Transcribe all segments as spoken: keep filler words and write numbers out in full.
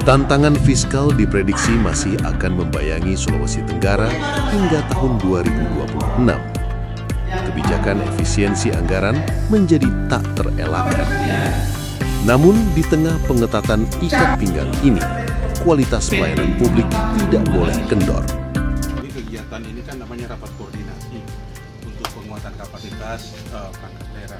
Tantangan fiskal diprediksi masih akan membayangi Sulawesi Tenggara hingga tahun dua ribu dua puluh enam. Kebijakan efisiensi anggaran menjadi tak terelakkan. Namun di tengah pengetatan ikat pinggang ini, kualitas pelayanan publik tidak boleh kendor. Ini kegiatan ini kan namanya rapat koordinasi untuk penguatan kapasitas uh, perangkat daerah.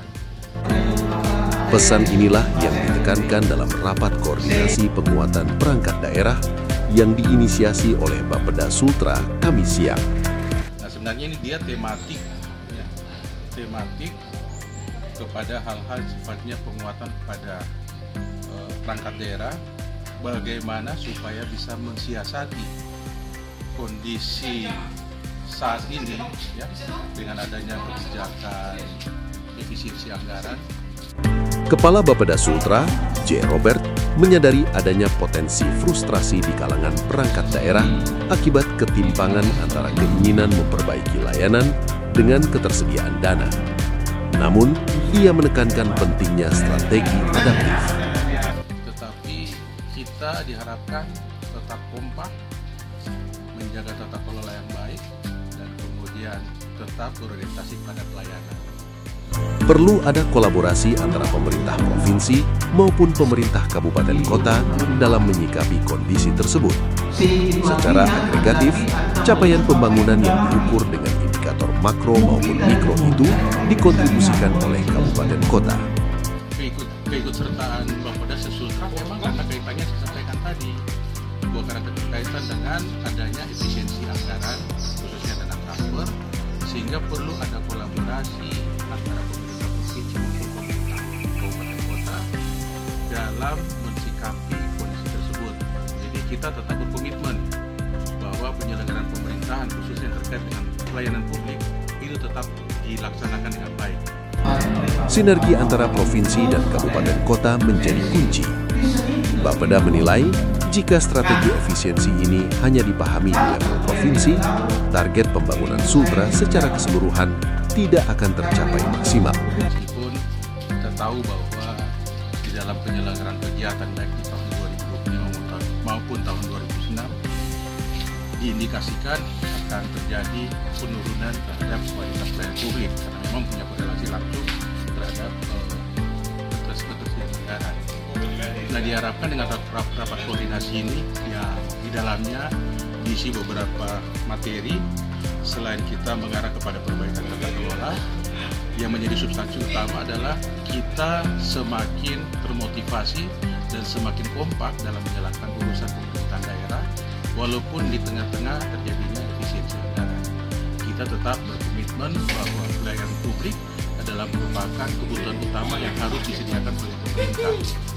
Pesan inilah yang ditekankan dalam rapat koordinasi penguatan perangkat daerah yang diinisiasi oleh Bapeda Sultra Kamis siang. Nah, sebenarnya ini dia tematik, ya, tematik kepada hal-hal sifatnya penguatan kepada uh, perangkat daerah, bagaimana supaya bisa mensiasati kondisi saat ini, ya, dengan adanya kebijakan efisiensi anggaran. Kepala Bapeda Sultra, J. Robert, menyadari adanya potensi frustrasi di kalangan perangkat daerah akibat ketimpangan antara keinginan memperbaiki layanan dengan ketersediaan dana. Namun, ia menekankan pentingnya strategi adaptif. Tetapi kita diharapkan tetap kompak, menjaga tata kelola yang baik, dan kemudian tetap berorientasi pada pelayanan. Perlu ada kolaborasi antara pemerintah provinsi maupun pemerintah kabupaten kota dalam menyikapi kondisi tersebut. Secara agregatif, capaian pembangunan yang diukur dengan indikator makro maupun mikro itu dikontribusikan oleh kabupaten kota. Keikutsertaan Bapeda Sultra memang karena kaitannya saya sampaikan tadi, bahwa karena kaitan dengan adanya efisiensi anggaran, khususnya dana transfer, sehingga perlu ada kolaborasi antara pemerintah provinsi maupun pemerintah kabupaten kota dalam mensikapi kondisi tersebut. Jadi kita tetap berkomitmen bahwa penyelenggaraan pemerintahan khususnya terkait dengan pelayanan publik itu tetap dilaksanakan dengan baik. Sinergi antara provinsi dan kabupaten kota menjadi kunci. Bapeda menilai jika strategi efisiensi ini hanya dipahami di level provinsi, target pembangunan Sultra secara keseluruhan tidak akan tercapai maksimal. Meskipun kita tahu bahwa di dalam penyelenggaraan kegiatan baik di tahun dua ribu dua puluh lima maupun tahun dua ribu sembilan diindikasikan akan terjadi penurunan terhadap kualitas pelayanan publik karena memang punya korelasi langsung terhadap ketersediaan anggaran. Nah, diharapkan dengan rapat koordinasi ini, ya di dalamnya diisi beberapa materi. Selain kita mengarah kepada perbaikan tata kelola, yang menjadi substansi utama adalah kita semakin termotivasi dan semakin kompak dalam menjalankan urusan pemerintahan daerah, walaupun di tengah-tengah terjadinya efisiensi anggaran. Kita tetap berkomitmen bahwa pelayanan publik adalah merupakan kebutuhan utama yang harus disediakan oleh pemerintah.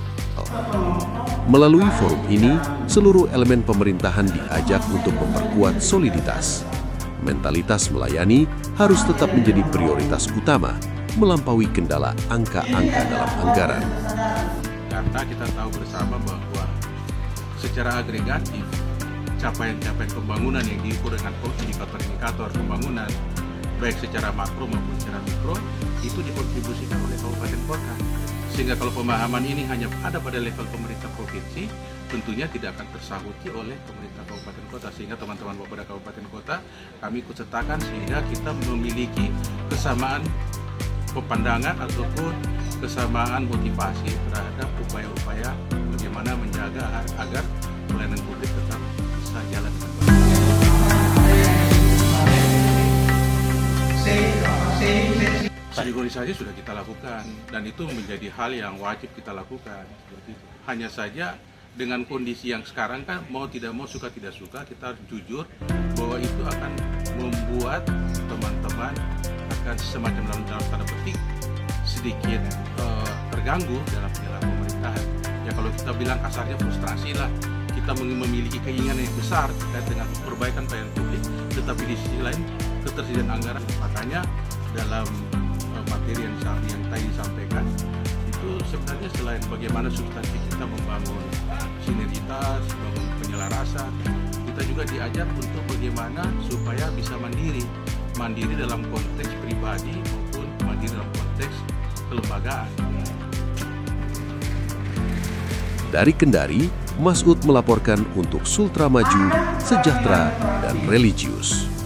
Melalui forum ini, seluruh elemen pemerintahan diajak untuk memperkuat soliditas. Mentalitas melayani harus tetap menjadi prioritas utama, melampaui kendala angka-angka dalam anggaran. Karena kita tahu bersama bahwa secara agregatif, capaian-capaian pembangunan yang diukur dengan indikator-indikator pembangunan, baik secara makro maupun secara mikro, itu dikontribusikan oleh kabupaten kota. Sehingga kalau pemahaman ini hanya ada pada level pemerintah provinsi, tentunya tidak akan tersahuti oleh pemerintah kabupaten kota. Sehingga teman-teman Bapeda kabupaten kota, kami ikut sertakan sehingga kita memiliki kesamaan pepandangan ataupun kesamaan motivasi terhadap upaya-upaya bagaimana menjaga agar pelayanan publik tetap bisa jalan dengan baik. Kategorisasi sudah kita lakukan dan itu menjadi hal yang wajib kita lakukan. Seperti itu. Hanya saja dengan kondisi yang sekarang kan mau tidak mau suka tidak suka kita harus jujur bahwa itu akan membuat teman-teman akan semacam dalam, dalam tanda petik sedikit uh, terganggu dalam penjalangan pemerintahan. Ya kalau kita bilang kasarnya frustrasi lah, kita memiliki keinginan yang besar terkait dengan perbaikan pelayanan publik, tetapi di sisi lain ketersediaan anggaran. Makanya dalam materi yang, yang tadi disampaikan itu sebenarnya selain bagaimana substansi kita membangun sinergitas, membangun penyelarasan, kita juga diajar untuk bagaimana supaya bisa mandiri mandiri dalam konteks pribadi maupun mandiri dalam konteks kelembagaan. Dari Kendari, Masud melaporkan untuk Sultra Maju, Sejahtera, dan Religius.